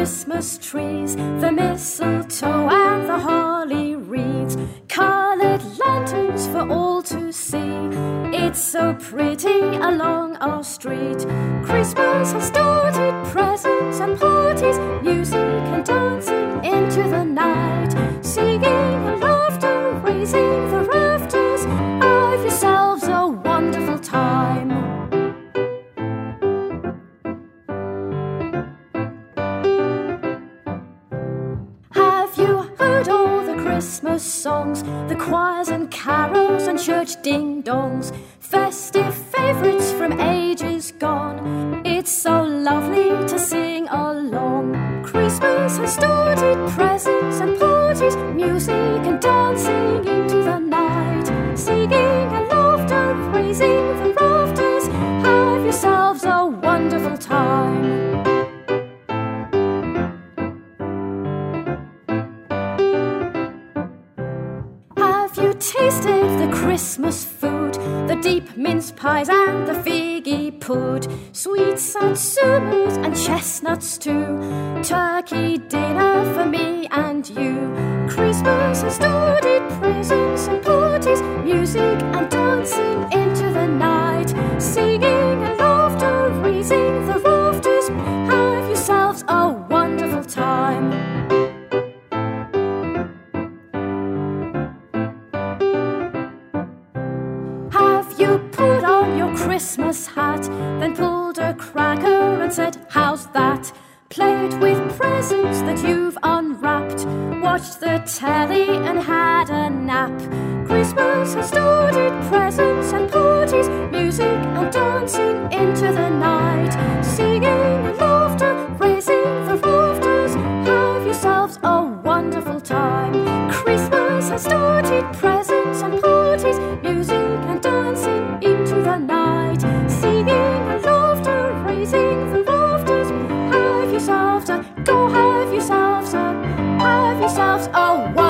Christmas trees, the mistletoe and the holly wreaths, coloured lanterns for all to see. It's so pretty along our street. Christmas has started, presents and parties, music and dancing into the night, singing and laughter, raising the rafters. Have yourselves a wonderful time. Have you heard all the Christmas songs, the choirs and carols and church ding-dongs, festive favourites from ages gone? It's so lovely to sing along. Christmas has started, presents and parties, music and dancing into the night, singing and laughter, raising the rafters. Have yourselves a wonderful time. Tasted the Christmas food, the deep mince pies and the figgy pud, sweet satsumas and chestnuts too, turkey dinner for me and you. Christmas has started, presents and parties, music and dancing into the night, singing and laughter, raising the rafters. Have yourselves a wonderful time. You put on your Christmas hat, then pulled a cracker and said, "How's that?" Played with presents that you've unwrapped, watched the telly and had a nap. Christmas has started, presents and parties, music and dancing into the night, singing and laughter, raising the rafters. Have yourselves a wonderful time. Christmas has started, presents and parties, music and dancing into the night, singing and laughter, raising the rafters. Have yourselves a, go have yourselves a